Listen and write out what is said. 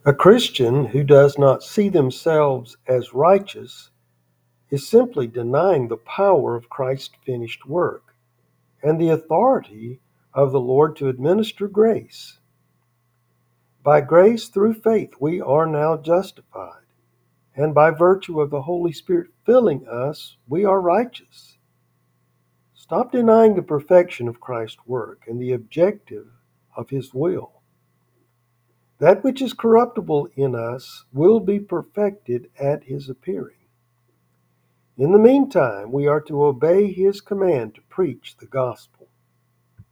A Christian who does not see themselves as righteous is simply denying the power of Christ's finished work and the authority of the Lord to administer grace. By grace through faith we are now justified, and by virtue of the Holy Spirit filling us, we are righteous. Stop denying the perfection of Christ's work and the objective of His will. That which is corruptible in us will be perfected at His appearing. In the meantime, we are to obey His command to preach the gospel.